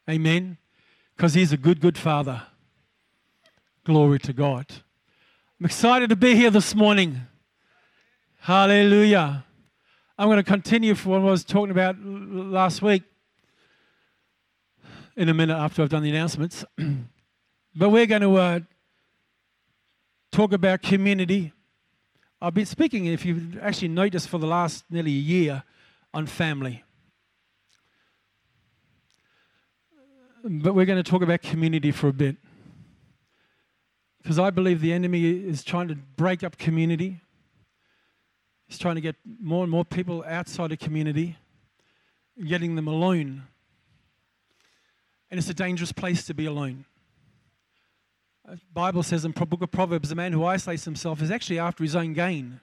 Amen. Because He's a good, good Father. Glory to God. I'm excited to be here this morning. Hallelujah. I'm going to continue from what I was talking about last week in a minute after I've done the announcements. But we're going to talk about community. I've been speaking, if you've actually noticed, for the last nearly a year on family. But we're going to talk about community for a bit. Because I believe the enemy is trying to break up community. He's trying to get more and more people outside of community, getting them alone. And it's a dangerous place to be alone. The Bible says in the book of Proverbs, a man who isolates himself is actually after his own gain.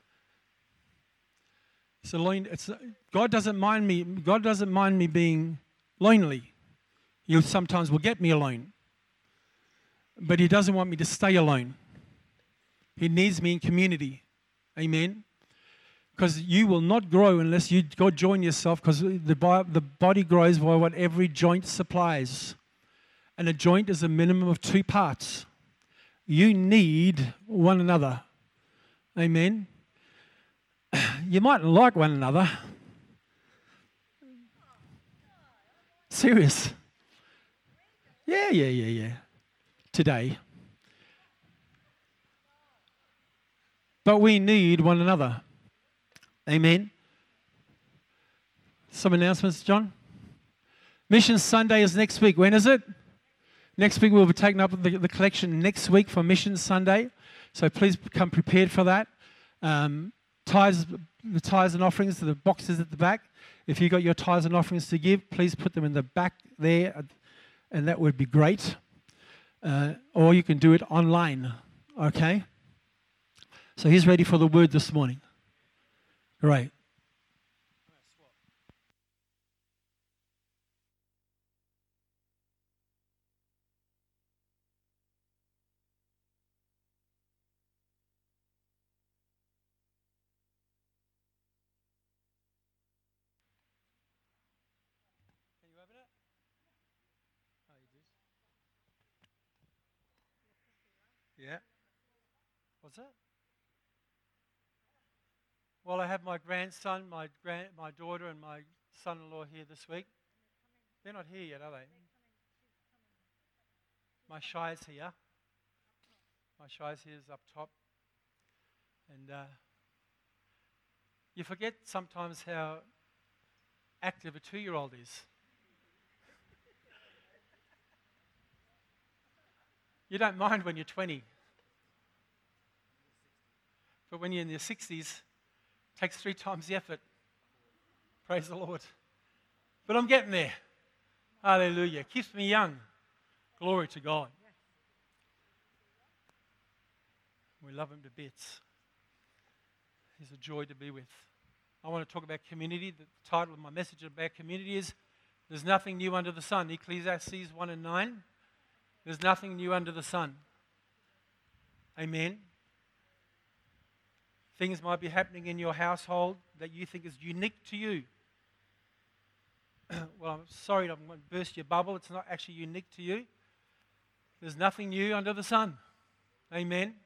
It's alone. God doesn't mind me being lonely. He sometimes will get me alone. But He doesn't want me to stay alone. He needs me in community. Amen. Because you will not grow unless you go join yourself, because the body grows by what every joint supplies. And a joint is a minimum of 2 parts. You need one another. Amen. You mightn't like one another. Serious. Yeah. Today. But we need one another. Amen. Some announcements, John? Mission Sunday is next week. When is it? Next week we'll be taking up the collection next week for Mission Sunday. So please come prepared for that. The tithes and offerings to the boxes at the back. If you've got your tithes and offerings to give, please put them in the back there, and that would be great. Or you can do it online. Okay? So who's ready for the word this morning? Great. Can you open it? Oh, you did? Yeah. What's that? Well, I have my grandson, my daughter, and my son-in-law here this week. They're not here yet, are they? My Shire's here. My Shire's here is up top. And you forget sometimes how active a 2-year-old is. You don't mind when you're 20. But when you're in your 60s, it takes 3 times the effort. Praise the Lord. But I'm getting there. Hallelujah. Keeps me young. Glory to God. We love Him to bits. He's a joy to be with. I want to talk about community. The title of my message about community is There's Nothing New Under the Sun. Ecclesiastes 1:9. There's nothing new under the sun. Amen. Things might be happening in your household that you think is unique to you. Well, I'm sorry, I'm going to burst your bubble. It's not actually unique to you. There's nothing new under the sun. Amen.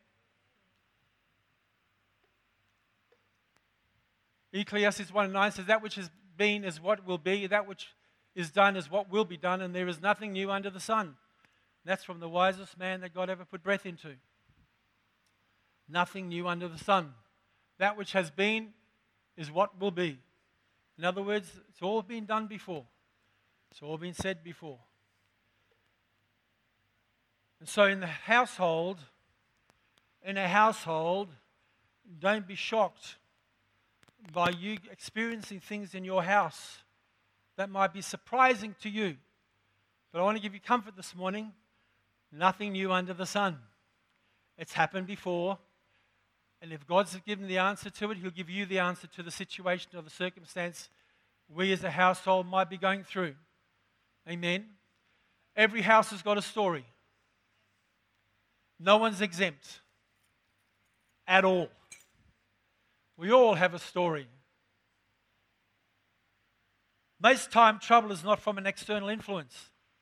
Ecclesiastes 1:9 says, that which has been is what will be, that which is done is what will be done, and there is nothing new under the sun. That's from the wisest man that God ever put breath into. Nothing new under the sun. That which has been is what will be. In other words, it's all been done before. It's all been said before. And so in a household, don't be shocked by you experiencing things in your house that might be surprising to you. But I want to give you comfort this morning. Nothing new under the sun. It's happened before. And if God's given the answer to it, He'll give you the answer to the situation or the circumstance we as a household might be going through. Amen. Every house has got a story. No one's exempt at all. We all have a story. Most time, trouble is not from an external influence.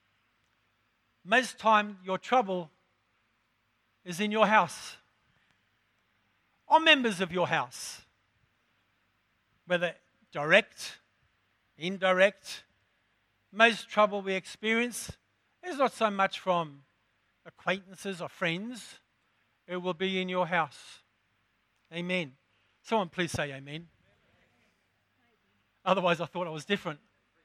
most time your trouble is in your house or members of your house, whether direct, indirect. Most trouble we experience is not so much from acquaintances or friends. It will be in your house. Amen. Someone please say amen. Otherwise, I thought I was different.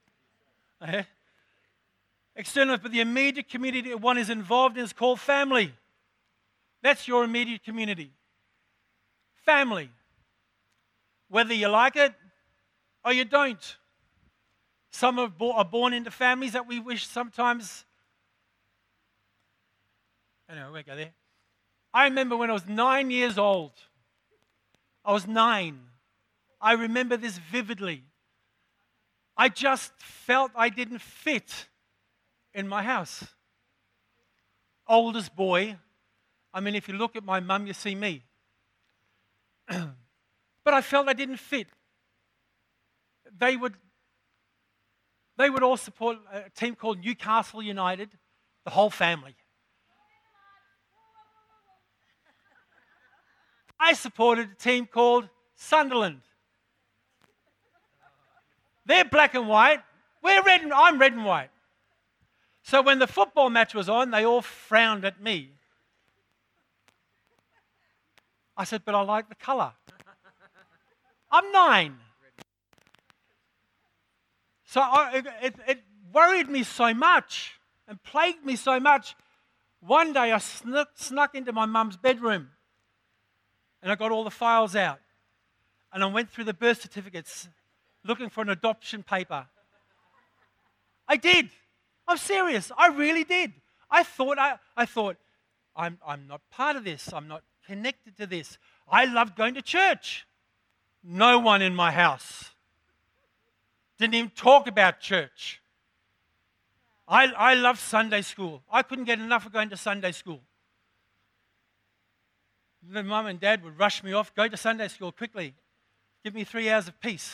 External, but the immediate community one is involved in is called family. That's your immediate community. Family. Whether you like it or you don't. Some are born into families that we wish sometimes. Anyway, we won't go there. I remember when I was 9 years old. I was 9. I remember this vividly. I just felt I didn't fit in my house. Oldest boy. I mean, if you look at my mum, you see me. But I felt I didn't fit. They would all support a team called Newcastle United, the whole family. I supported a team called Sunderland. They're black and white. I'm red and white. So when the football match was on, they all frowned at me. I said, but I like the colour. I'm 9. So it worried me so much and plagued me so much. One day I snuck into my mum's bedroom and I got all the files out. And I went through the birth certificates looking for an adoption paper. I did. I'm serious. I really did. I thought I'm not part of this. I'm not connected to this. I loved going to church. No one in my house didn't even talk about church. I loved Sunday school. I couldn't get enough of going to Sunday school. The mum and dad would rush me off, go to Sunday school quickly. Give me 3 hours of peace.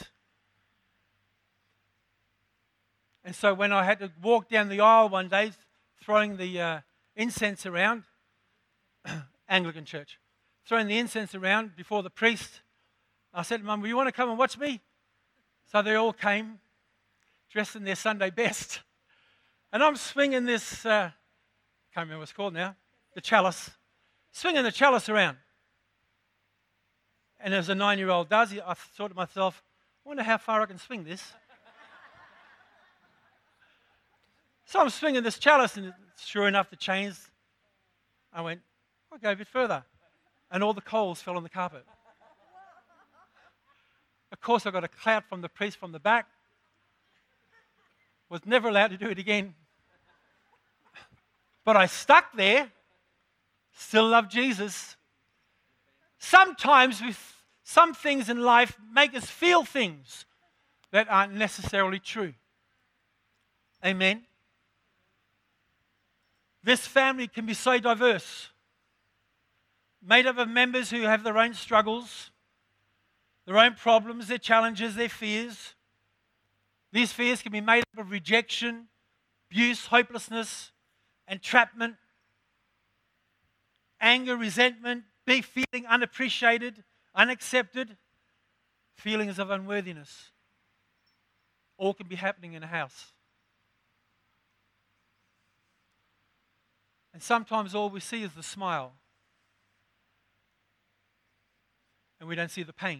And so when I had to walk down the aisle one day, throwing the incense around, Anglican church, throwing the incense around before the priest, I said, Mum, will you want to come and watch me? So they all came, dressed in their Sunday best. And I'm swinging this, can't remember what it's called now, the chalice, swinging the chalice around. And as a 9-year-old does, I thought to myself, I wonder how far I can swing this. So I'm swinging this chalice, and sure enough, the chains, I went, I'll go a bit further. And all the coals fell on the carpet. Of course, I got a clout from the priest from the back. Was never allowed to do it again. But I stuck there. Still love Jesus. Sometimes some things in life make us feel things that aren't necessarily true. Amen. This family can be so diverse, made up of members who have their own struggles, their own problems, their challenges, their fears. These fears can be made up of rejection, abuse, hopelessness, entrapment, anger, resentment, feeling unappreciated, unaccepted, feelings of unworthiness. All can be happening in a house. And sometimes all we see is the smile. And we don't see the pain.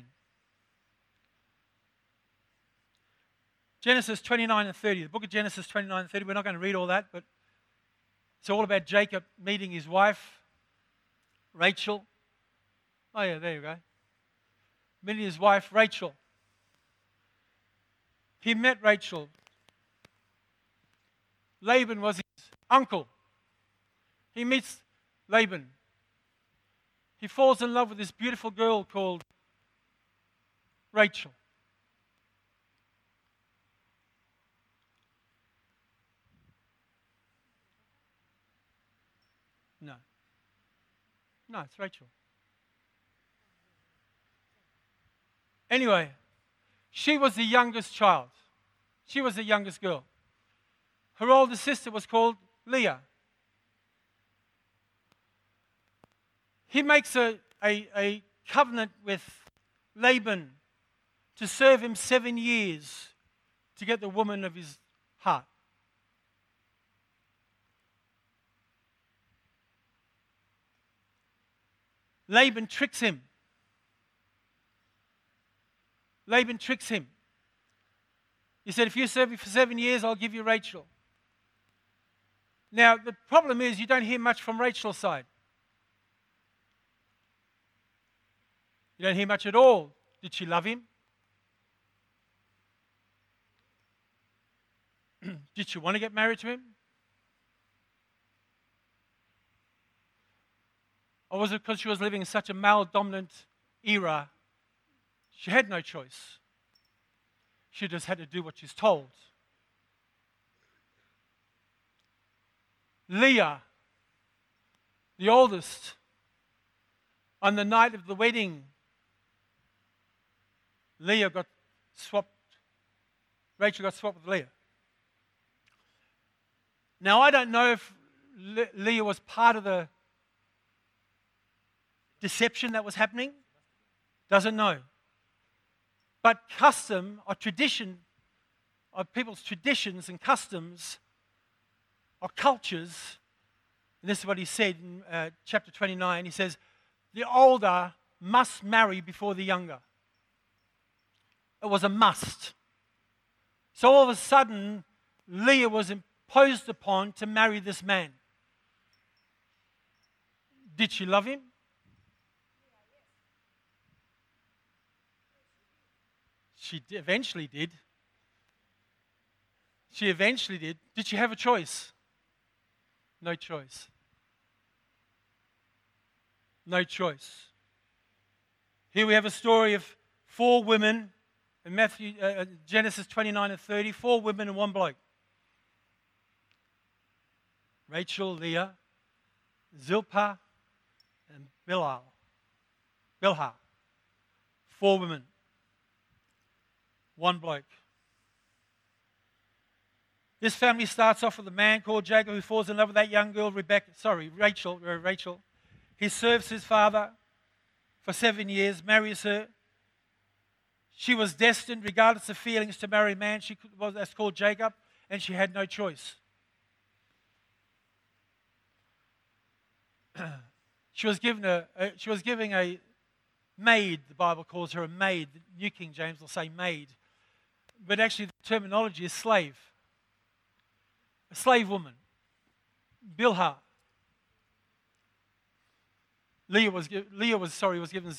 Genesis 29 and 30, the book of Genesis 29 and 30, we're not going to read all that, but it's all about Jacob meeting his wife, Rachel. Oh yeah, there you go. Meeting his wife, Rachel. He met Rachel. Laban was his uncle. He meets Laban. He falls in love with this beautiful girl called Rachel. No, it's Rachel. Anyway, she was the youngest child. She was the youngest girl. Her older sister was called Leah. he makes a covenant with Laban to serve him 7 years to get the woman of his heart. Laban tricks him. Laban tricks him. He said, if you serve me for 7 years, I'll give you Rachel. Now, the problem is you don't hear much from Rachel's side. You don't hear much at all. Did she love him? Did she want to get married to him? Or was it because she was living in such a male-dominant era, she had no choice? She just had to do what she's told. Leah, the oldest, on the night of the wedding, Rachel got swapped with Leah. Now, I don't know if Leah was part of the deception that was happening. Doesn't know. But custom or tradition, or people's traditions and customs or cultures, and this is what he said in chapter 29, he says, the older must marry before the younger. It was a must. So all of a sudden, Leah was imposed upon to marry this man. Did she love him? She eventually did. She eventually did. Did she have a choice? No choice. No choice. Here we have a story of 4 women in Genesis 29 and 30, 4 women and 1 bloke. Rachel, Leah, Zilpah, and Bilhah. 4 women. 1 bloke. This family starts off with a man called Jacob who falls in love with that young girl, Rachel. He serves his father for 7 years, marries her. She was destined, regardless of feelings, to marry a man that's called Jacob, and she had no choice. She was giving a maid, the Bible calls her a maid. The New King James will say maid. But actually the terminology is slave. A slave woman. Bilhah. Leah was given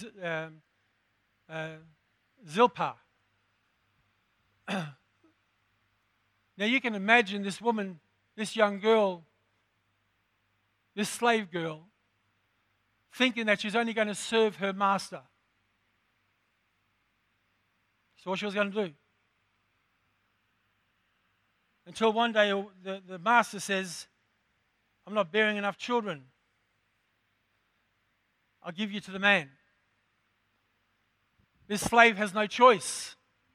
Zilpah. Now you can imagine this woman, this young girl, this slave girl, thinking that she's only going to serve her master. So what she was going to do. Until one day the master says, I'm not bearing enough children. I'll give you to the man. This slave has no choice.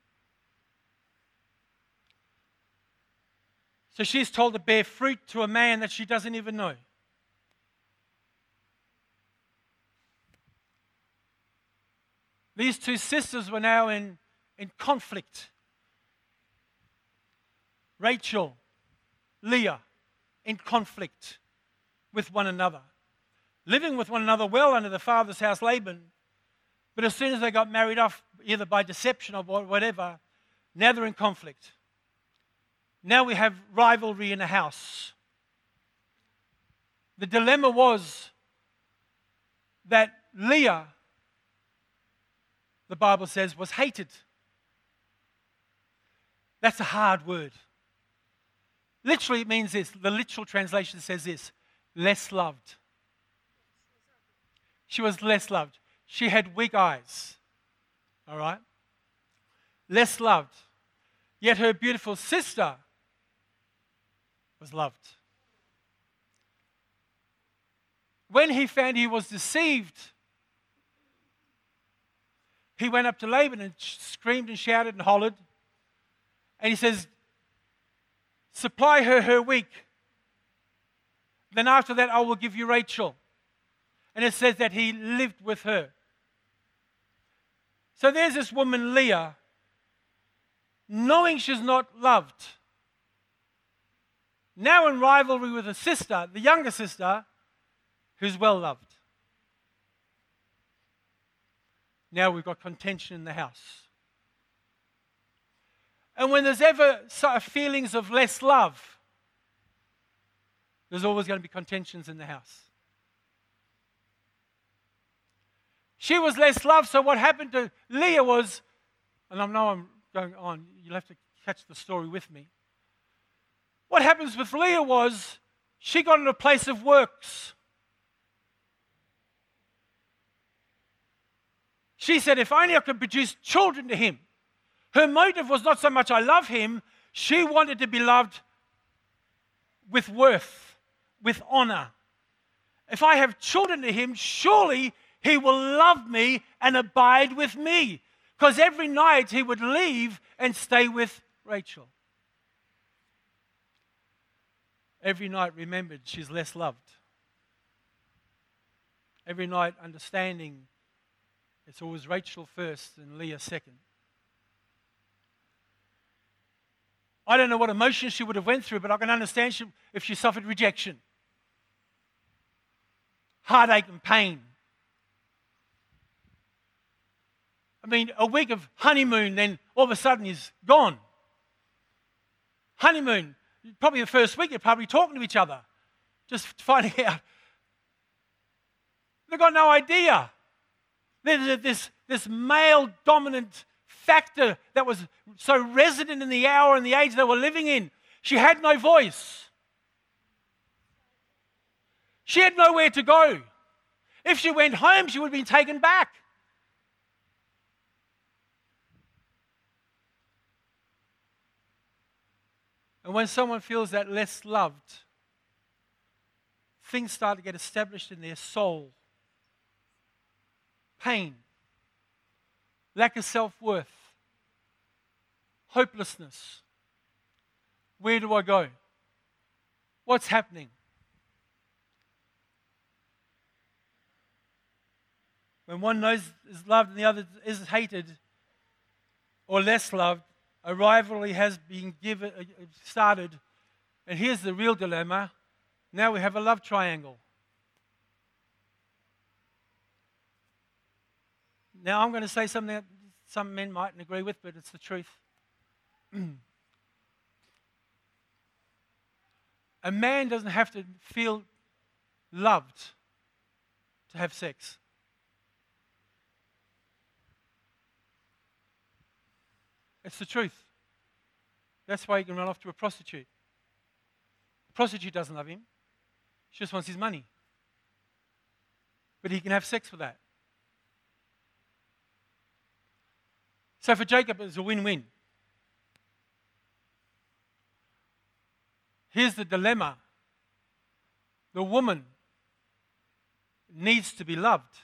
So she's told to bear fruit to a man that she doesn't even know. These 2 sisters were now in conflict. Rachel, Leah, in conflict with one another. Living with one another well under the father's house, Laban. But as soon as they got married off, either by deception or whatever, now they're in conflict. Now we have rivalry in the house. The dilemma was that Leah, the Bible says, was hated. That's a hard word. Literally it means this. The literal translation says this: less loved. She was less loved. She had weak eyes. All right? Less loved. Yet her beautiful sister was loved. When he found he was deceived, he went up to Laban and screamed and shouted and hollered. And he says, supply her week. Then after that, I will give you Rachel. And it says that he lived with her. So there's this woman, Leah, knowing she's not loved, now in rivalry with her sister, the younger sister, who's well loved. Now we've got contention in the house. And when there's ever feelings of less love, there's always going to be contentions in the house. She was less loved, so what happened to Leah was, and I know I'm going on, you'll have to catch the story with me. What happens with Leah was, she got in a place of works. She said, if only I could produce children to him. Her motive was not so much I love him, she wanted to be loved with worth, with honor. If I have children to him, surely he will love me and abide with me. Because every night he would leave and stay with Rachel. Every night remembered she's less loved. Every night understanding it's always Rachel first and Leah second. I don't know what emotions she would have went through, but I can understand if she suffered rejection, heartache and pain. I mean, a week of honeymoon, then all of a sudden he's gone. Honeymoon, probably the first week, you're probably talking to each other, just finding out. They've got no idea. There's this male-dominant factor that was so resident in the hour and the age they were living in. She had no voice. She had nowhere to go. If she went home, she would have been taken back. And when someone feels that less loved, things start to get established in their soul. Pain, lack of self-worth, hopelessness. Where do I go? What's happening? When one knows is loved and the other is hated or less loved, a rivalry has been started. And here's the real dilemma. Now we have a love triangle. Now I'm going to say something that some men mightn't agree with, but it's the truth. A man doesn't have to feel loved to have sex. It's the truth. That's why he can run off to a prostitute. The prostitute doesn't love him. She just wants his money. But he can have sex for that. So for Jacob, it's a win-win. Here's the dilemma. The woman needs to be loved.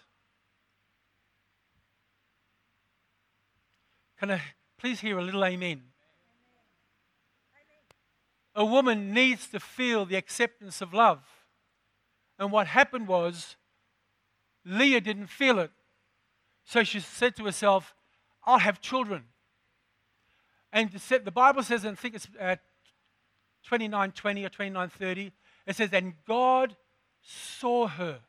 Can I please hear a little amen? A woman needs to feel the acceptance of love. And what happened was, Leah didn't feel it. So she said to herself, I'll have children. And the Bible says, and I think it's 29:20 or 29:30, it says, and God saw her.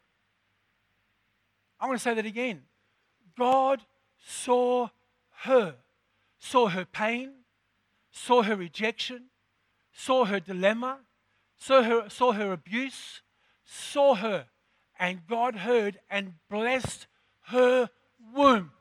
I want to say that again. God saw her. Saw her pain, saw her rejection, saw her dilemma, saw her abuse, saw her, and God heard and blessed her womb.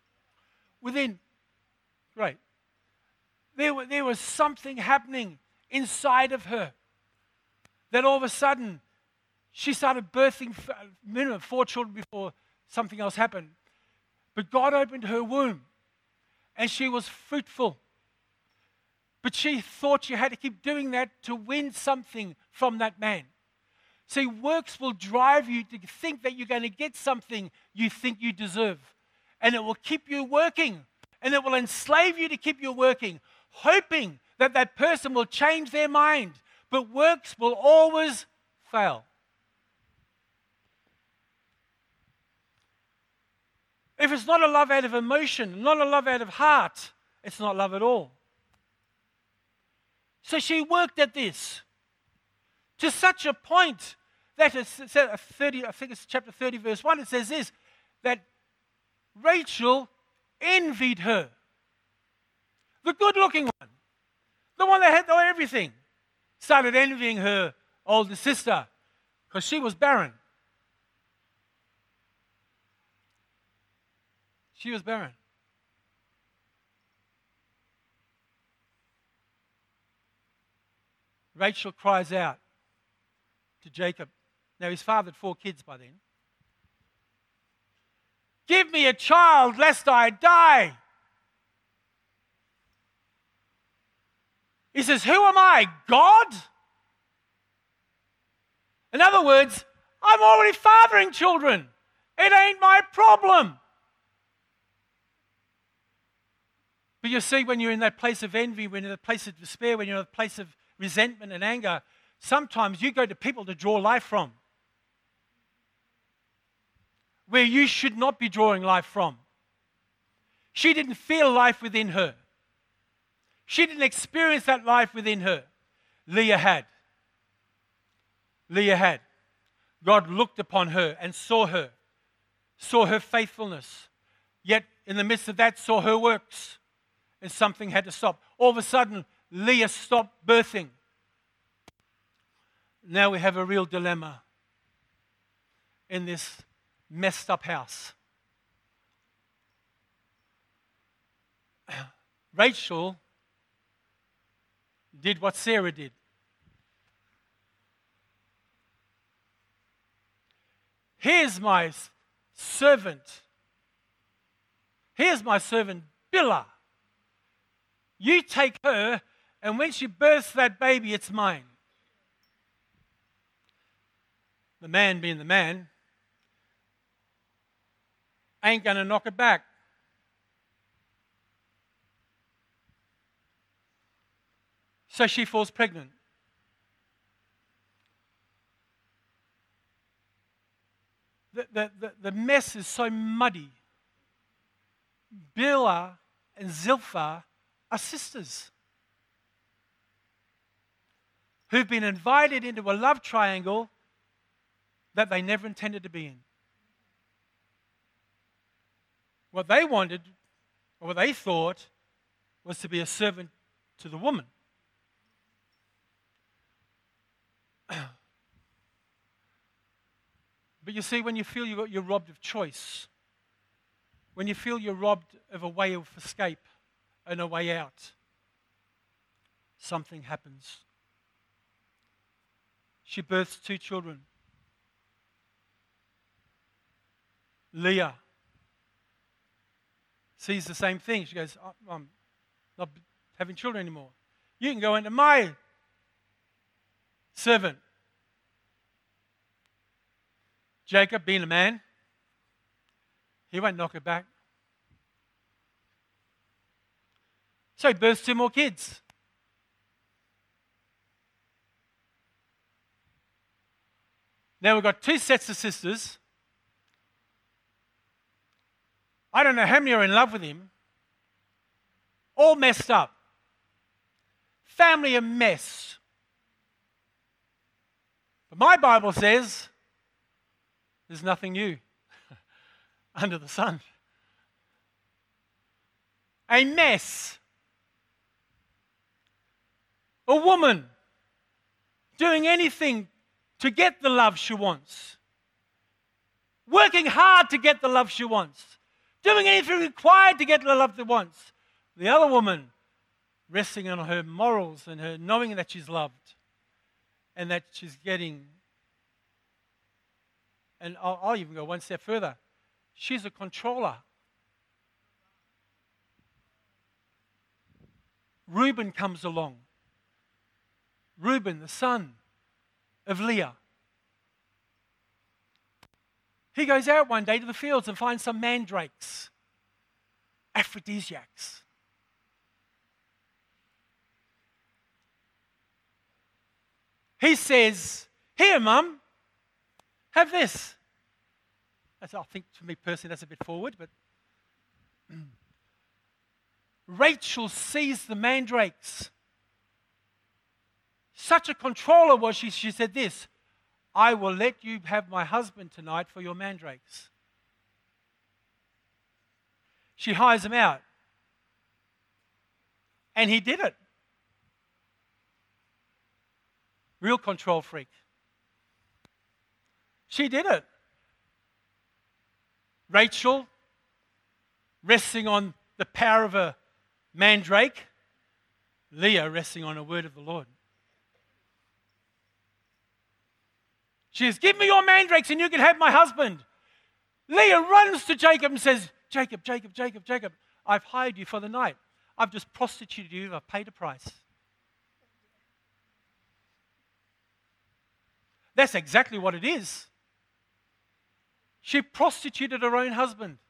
There was something happening inside of her that all of a sudden she started birthing minimum 4 children before something else happened. But God opened her womb. And she was fruitful. But she thought she had to keep doing that to win something from that man. See, works will drive you to think that you're going to get something you think you deserve. And it will keep you working. And it will enslave you to keep you working, hoping that that person will change their mind. But works will always fail. If it's not a love out of emotion, not a love out of heart, it's not love at all. So she worked at this to such a point that it's 30, I think it's chapter 30, verse 1, it says this, that Rachel envied her. The good-looking one, the one that had everything, started envying her older sister because she was barren. She was barren. Rachel cries out to Jacob. Now, his father had 4 kids by then. Give me a child lest I die. He says, who am I, God? In other words, I'm already fathering children. It ain't my problem. But you see, when you're in that place of envy, when you're in that place of despair, when you're in a place of resentment and anger, sometimes you go to people to draw life from, where you should not be drawing life from. She didn't feel life within her. She didn't experience that life within her. Leah had. Leah had. God looked upon her and saw her faithfulness, yet in the midst of that saw her works, and something had to stop. All of a sudden, Leah stopped birthing. Now we have a real dilemma in this messed up house. Rachel did what Sarah did. Here's my servant. Here's my servant, Bilhah. You take her, and when she births that baby, it's mine. The man, being the man, ain't going to knock it back. So she falls pregnant. The mess is so muddy. Bilhah and Zilpah are sisters who've been invited into a love triangle that they never intended to be in. What they wanted, or what they thought, was to be a servant to the woman. But you see, when you feel you're robbed of choice, when you feel you're robbed of a way of escape and a way out, something happens. She births 2 children. Leah sees the same thing. She goes, I'm not having children anymore. You can go into my servant. Jacob, being a man, he won't knock it back. So he births 2 more kids. Now we've got 2 sets of sisters. I don't know how many are in love with him. All messed up. Family a mess. But my Bible says there's nothing new under the sun. A mess. A woman doing anything to get the love she wants. Working hard to get the love she wants. Doing anything required to get the love she wants. The other woman resting on her morals and her knowing that she's loved and that she's getting. And I'll even go one step further. She's a controller. Reuben comes along. Reuben, the son of Leah. He goes out one day to the fields and finds some mandrakes, aphrodisiacs. He says, "Here, Mum, have this." I think, to me personally, that's a bit forward, but Rachel seized the mandrakes. Such a controller was she, she said this, I will let you have my husband tonight for your mandrakes. She hires him out. And he did it. Real control freak. She did it. Rachel, resting on the power of a mandrake. Leah, resting on a word of the Lord. She says, give me your mandrakes and you can have my husband. Leah runs to Jacob and says, Jacob, Jacob, Jacob, Jacob, I've hired you for the night. I've just prostituted you. I've paid a price. That's exactly what it is. She prostituted her own husband.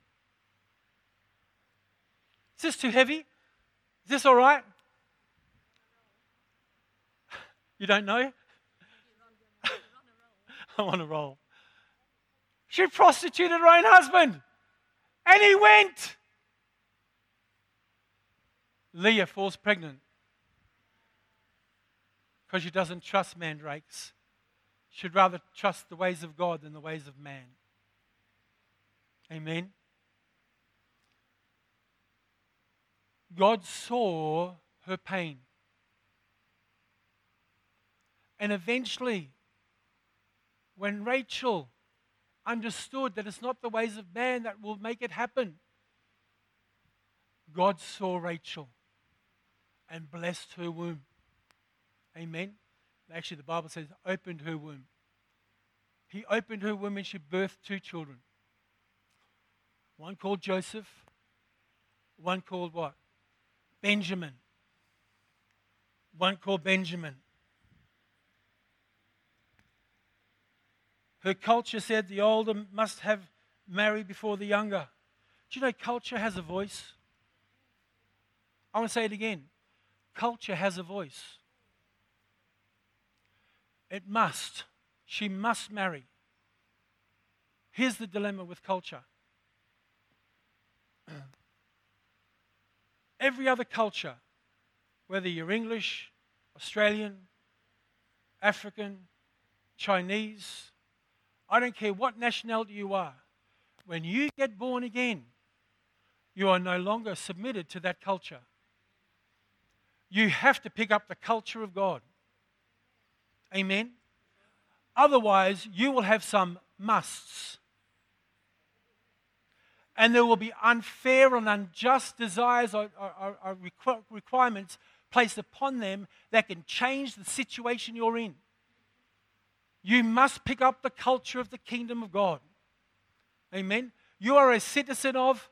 Is this too heavy? Is this all right? You don't know? I'm on a roll. She prostituted her own husband. And he went. Leah falls pregnant because she doesn't trust mandrakes. She'd rather trust the ways of God than the ways of man. Amen. God saw her pain. And eventually, when Rachel understood that it's not the ways of man that will make it happen, God saw Rachel and blessed her womb. Amen. Actually, the Bible says, opened her womb. He opened her womb and she birthed 2 children. One called Joseph, one called what? Benjamin. One called Benjamin. Her culture said the older must have married before the younger. Do you know culture has a voice? I want to say it again. Culture has a voice. It must. She must marry. Here's the dilemma with culture. Every other culture, whether you're English, Australian, African, Chinese, I don't care what nationality you are, when you get born again, you are no longer submitted to that culture. You have to pick up the culture of God. Amen? Otherwise, you will have some musts. And there will be unfair and unjust desires or requirements placed upon them that can change the situation you're in. You must pick up the culture of the kingdom of God. Amen? You are a citizen of...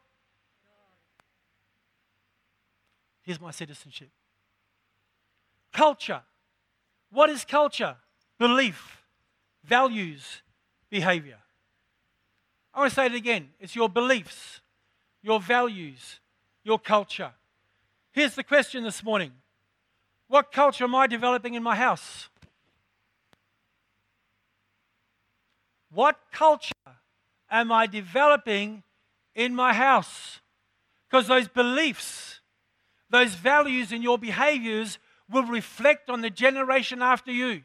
Here's my citizenship. Culture. What is culture? Belief, values, behavior. I want to say it again. It's your beliefs, your values, your culture. Here's the question this morning. What culture am I developing in my house? What culture am I developing in my house? Because those beliefs, those values and your behaviors will reflect on the generation after you.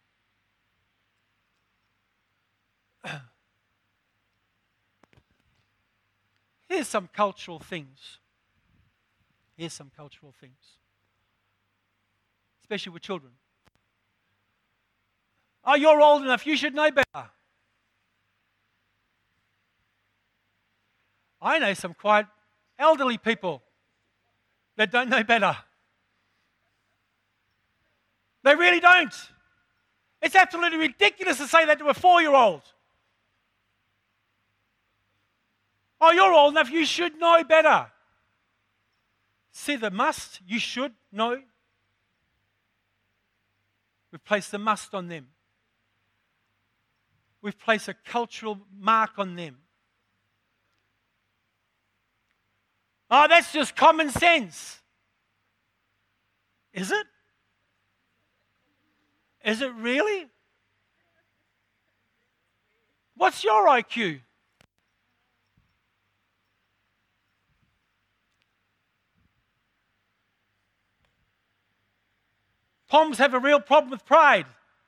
Here's some cultural things. Here's some cultural things. Especially with children. Oh, you're old enough, you should know better. I know some quite elderly people that don't know better. They really don't. It's absolutely ridiculous to say that to a 4-year-old. Oh, you're old enough, you should know better. See the must, you should know. We've placed the must on them. We've placed a cultural mark on them. Oh, that's just common sense. Is it? Is it really? What's your IQ? Poms have a real problem with pride.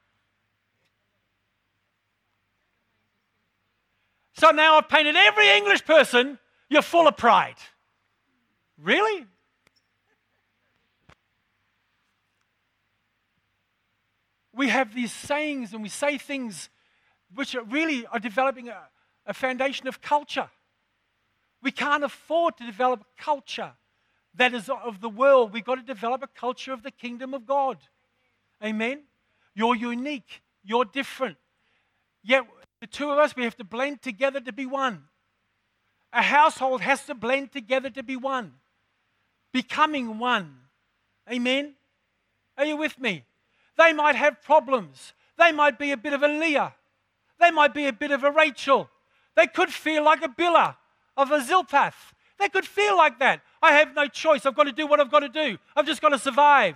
So now I've painted every English person, you're full of pride. Really? We have these sayings and we say things which really are developing a foundation of culture. We can't afford to develop a culture that is of the world. We've got to develop a culture of the kingdom of God. Amen? You're unique. You're different. Yet the two of us, we have to blend together to be one. A household has to blend together to be one. Becoming one. Amen? Are you with me? They might have problems. They might be a bit of a Leah. They might be a bit of a Rachel. They could feel like a Bilhah of a Zilpath. They could feel like that. I have no choice. I've got to do what I've got to do. I've just got to survive.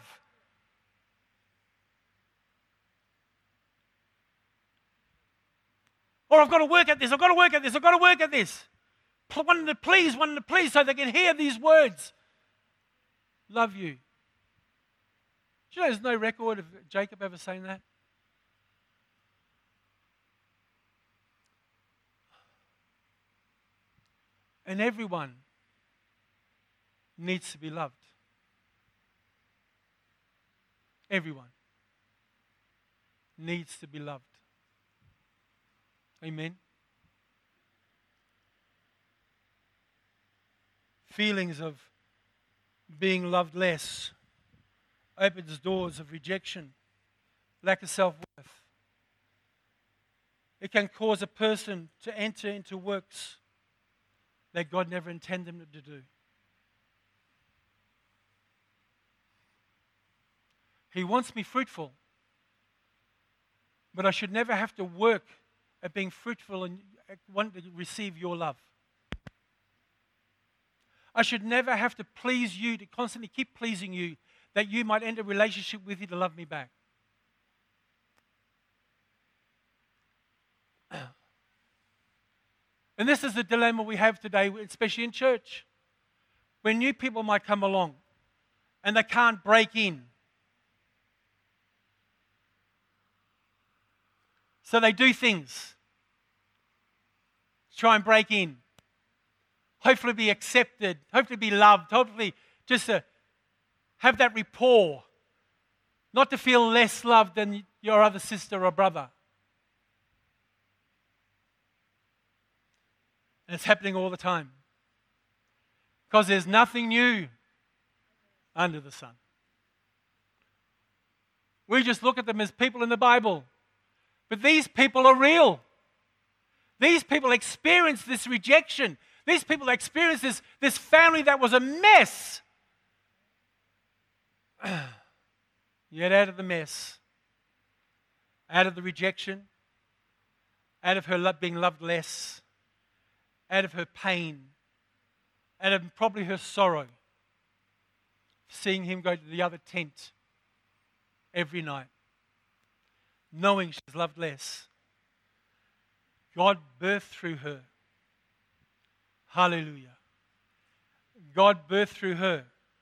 Or I've got to work at this. I've got to work at this. I've got to work at this. Wanting to please so they can hear these words. Love you. Do you know there's no record of Jacob ever saying that? And everyone needs to be loved. Everyone needs to be loved. Amen. Feelings of being loved less opens doors of rejection, lack of self-worth. It can cause a person to enter into works that God never intended them to do. He wants me fruitful, but I should never have to work at being fruitful and want to receive your love. I should never have to please you, to constantly keep pleasing you, that you might enter a relationship with you to love me back. And this is the dilemma we have today, especially in church. When new people might come along and they can't break in. So they do things to try and break in. Hopefully be accepted, hopefully be loved, hopefully just to have that rapport. Not to feel less loved than your other sister or brother. And it's happening all the time. Because there's nothing new under the sun. We just look at them as people in the Bible. But these people are real. These people experienced this rejection. These people experienced this family that was a mess. Yet out of the mess, out of the rejection, out of her being loved less, out of her pain, out of probably her sorrow, seeing him go to the other tent every night, knowing she's loved less. God birthed through her. Hallelujah. God birthed through her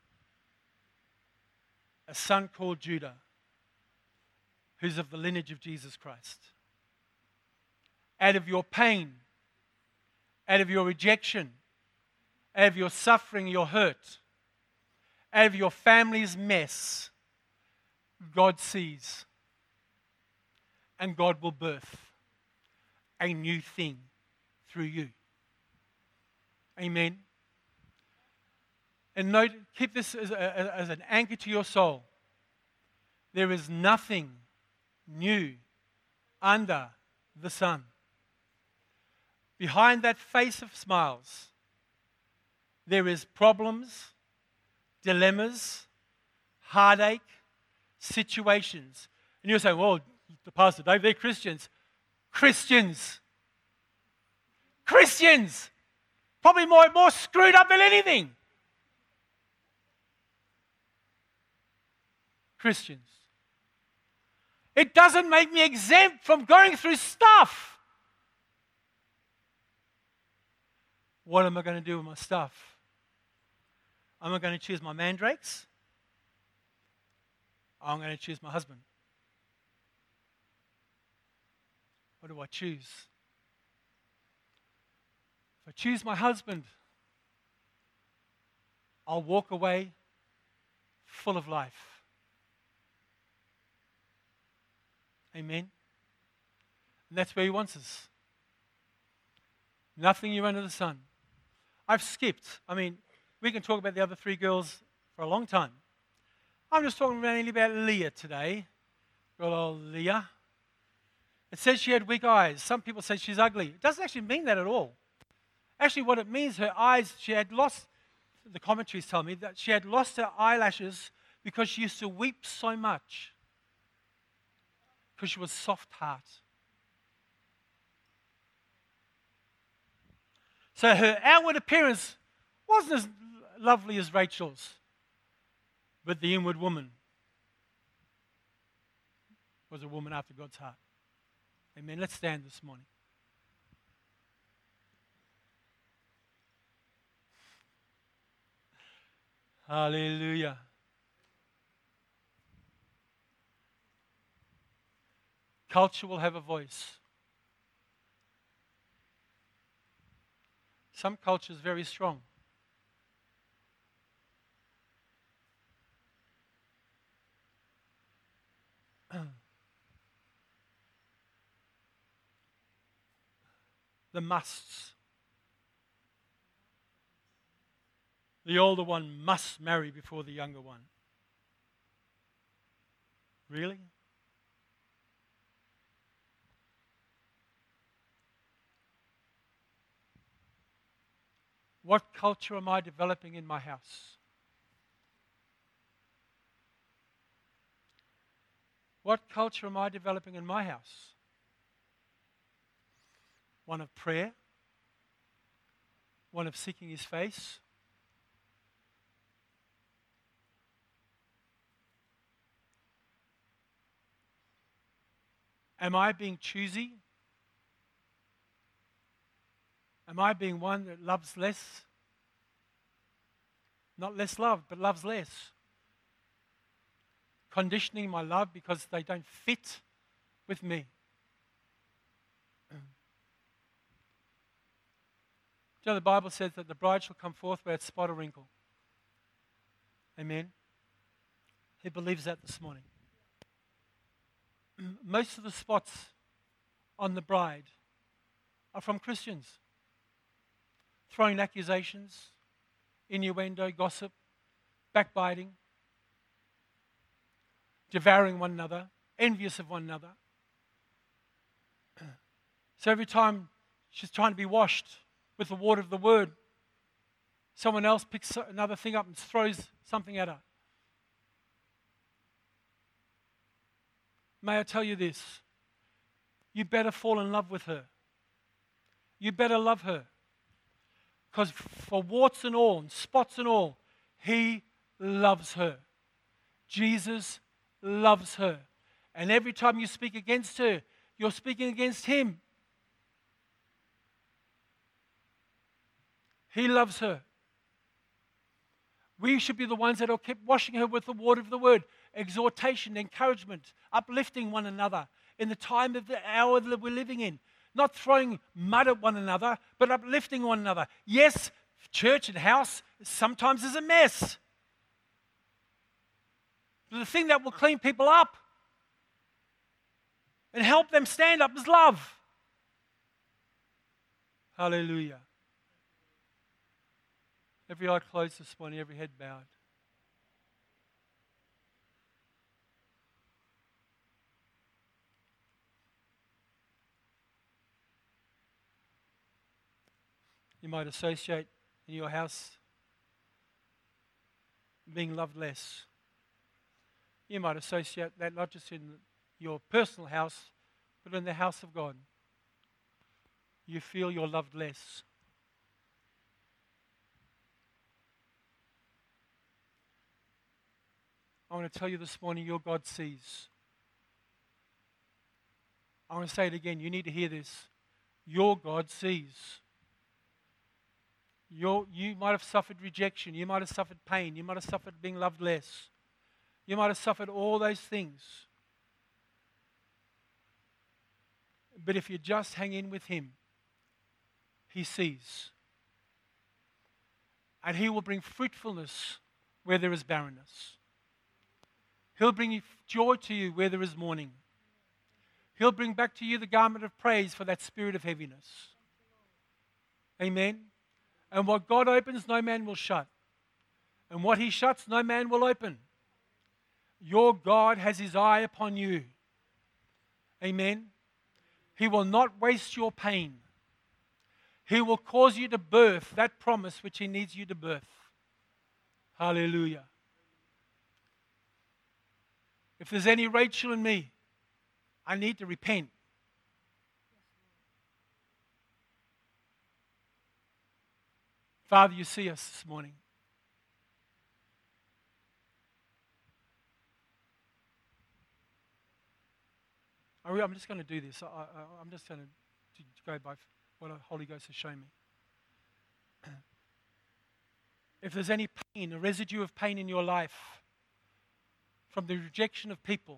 a son called Judah, who's of the lineage of Jesus Christ. Out of your pain, out of your rejection, out of your suffering, your hurt, out of your family's mess, God sees. And God will birth a new thing through you. Amen. And note, keep this as an anchor to your soul. There is nothing new under the sun. Behind that face of smiles, there is problems, dilemmas, heartache, situations. And you're saying, well, Pastor Dave, they're Christians. Christians. Christians. Probably more screwed up than anything. Christians. It doesn't make me exempt from going through stuff. What am I going to do with my stuff? Am I going to choose my mandrakes? I'm going to choose my husband. What do I choose? If I choose my husband, I'll walk away full of life. Amen? And that's where He wants us. Nothing new under the sun. I've skipped. We can talk about the other 3 girls for a long time. I'm just talking mainly about Leah today. Good old Leah. It says she had weak eyes. Some people say she's ugly. It doesn't actually mean that at all. Actually, what it means, her eyes, she had lost, the commentaries tell me, that she had lost her eyelashes because she used to weep so much. Because she was soft heart. So her outward appearance wasn't as lovely as Rachel's. But the inward woman was a woman after God's heart. Amen. Let's stand this morning. Hallelujah. Culture will have a voice. Some culture is very strong. The musts. The older one must marry before the younger one. Really? What culture am I developing in my house? What culture am I developing in my house? One of prayer? One of seeking His face? Am I being choosy? Am I being one that loves less? Not less love, but loves less. Conditioning my love because they don't fit with me. You know, the Bible says that the bride shall come forth without spot or wrinkle. Amen. Who believes that this morning? Most of the spots on the bride are from Christians. Throwing accusations, innuendo, gossip, backbiting, devouring one another, envious of one another. So every time she's trying to be washed with the water of the Word, someone else picks another thing up and throws something at her. May I tell you this? You better fall in love with her. You better love her. Because for warts and all, and spots and all, He loves her. Jesus loves her. And every time you speak against her, you're speaking against Him. He loves her. We should be the ones that are kept washing her with the water of the Word. Exhortation, encouragement, uplifting one another in the time of the hour that we're living in. Not throwing mud at one another, but uplifting one another. Yes, church and house sometimes is a mess. But the thing that will clean people up and help them stand up is love. Hallelujah. Every eye closed this morning, every head bowed. You might associate in your house being loved less. You might associate that not just in your personal house, but in the house of God. You feel you're loved less. I want to tell you this morning, your God sees. I want to say it again. You need to hear this. Your God sees. You might have suffered rejection. You might have suffered pain. You might have suffered being loved less. You might have suffered all those things. But if you just hang in with Him, He sees. And He will bring fruitfulness where there is barrenness. He'll bring joy to you where there is mourning. He'll bring back to you the garment of praise for that spirit of heaviness. Amen. And what God opens, no man will shut. And what He shuts, no man will open. Your God has His eye upon you. Amen. He will not waste your pain. He will cause you to birth that promise which He needs you to birth. Hallelujah. If there's any Rachel in me, I need to repent. Father, you see us this morning. I'm just going to do this. I'm just going to go by what the Holy Ghost has shown me. If there's any pain, a residue of pain in your life from the rejection of people,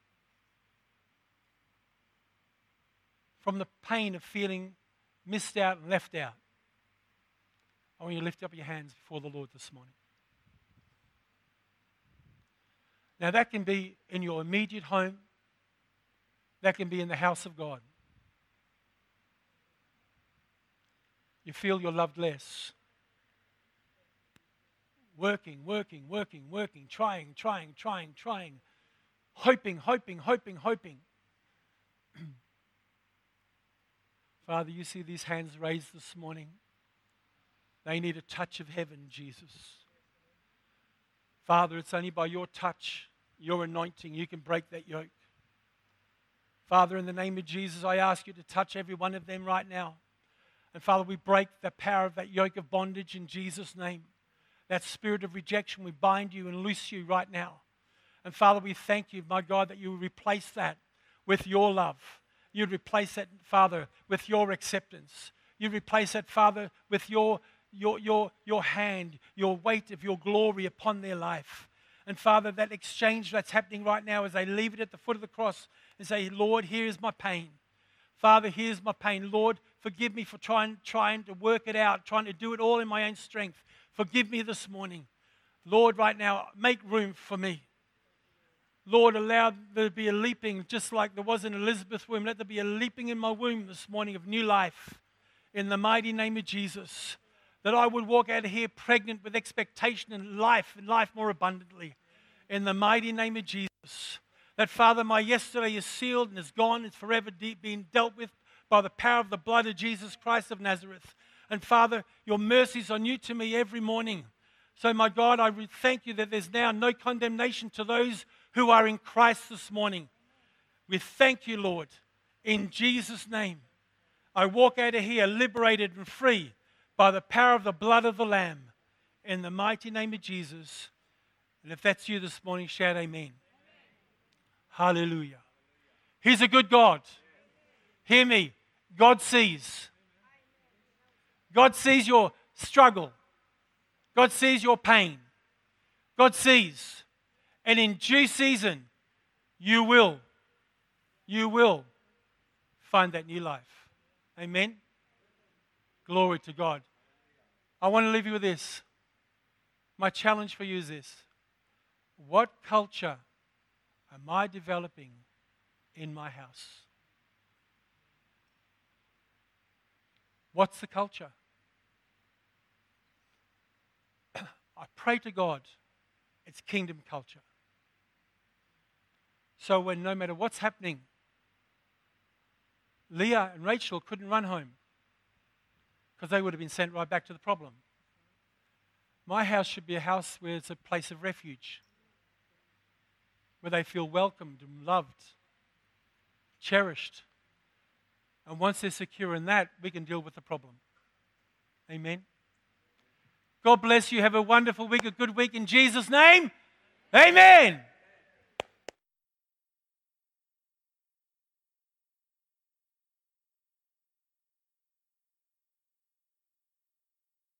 from the pain of feeling missed out and left out, I want you to lift up your hands before the Lord this morning. Now that can be in your immediate home. That can be in the house of God. You feel you're loved less. Working, trying. Hoping. Father, you see these hands raised this morning. They need a touch of heaven, Jesus. Father, it's only by your touch, your anointing, you can break that yoke. Father, in the name of Jesus, I ask you to touch every one of them right now. And Father, we break the power of that yoke of bondage in Jesus' name. That spirit of rejection, we bind you and loose you right now. And Father, we thank you, my God, that you will replace that with your love. You'd replace that, Father, with your acceptance. You'd replace that, Father, with your hand, your weight of your glory upon their life. And Father, that exchange that's happening right now as they leave it at the foot of the cross and say, Lord, here's my pain. Father, here's my pain. Lord, forgive me for trying to work it out, trying to do it all in my own strength. Forgive me this morning. Lord, right now, make room for me. Lord, allow there to be a leaping, just like there was in Elizabeth's womb. Let there be a leaping in my womb this morning of new life. In the mighty name of Jesus. That I would walk out of here pregnant with expectation and life more abundantly. In the mighty name of Jesus. That, Father, my yesterday is sealed and is gone. It's forever being dealt with by the power of the blood of Jesus Christ of Nazareth. And, Father, your mercies are new to me every morning. So, my God, I thank you that there's now no condemnation to those who are in Christ this morning. We thank you, Lord, in Jesus' name. I walk out of here liberated and free by the power of the blood of the Lamb, in the mighty name of Jesus. And if that's you this morning, shout amen. Hallelujah. He's a good God. Hear me. God sees. God sees your struggle. God sees your pain. God sees. And in due season, you will find that new life. Amen. Glory to God. I want to leave you with this. My challenge for you is this. What culture am I developing in my house? What's the culture? I pray to God it's kingdom culture. So when no matter what's happening, Leah and Rachel couldn't run home because they would have been sent right back to the problem. My house should be a house where it's a place of refuge, where they feel welcomed and loved, cherished. And once they're secure in that, we can deal with the problem. Amen. God bless you. Have a wonderful week, a good week in Jesus' name. Amen.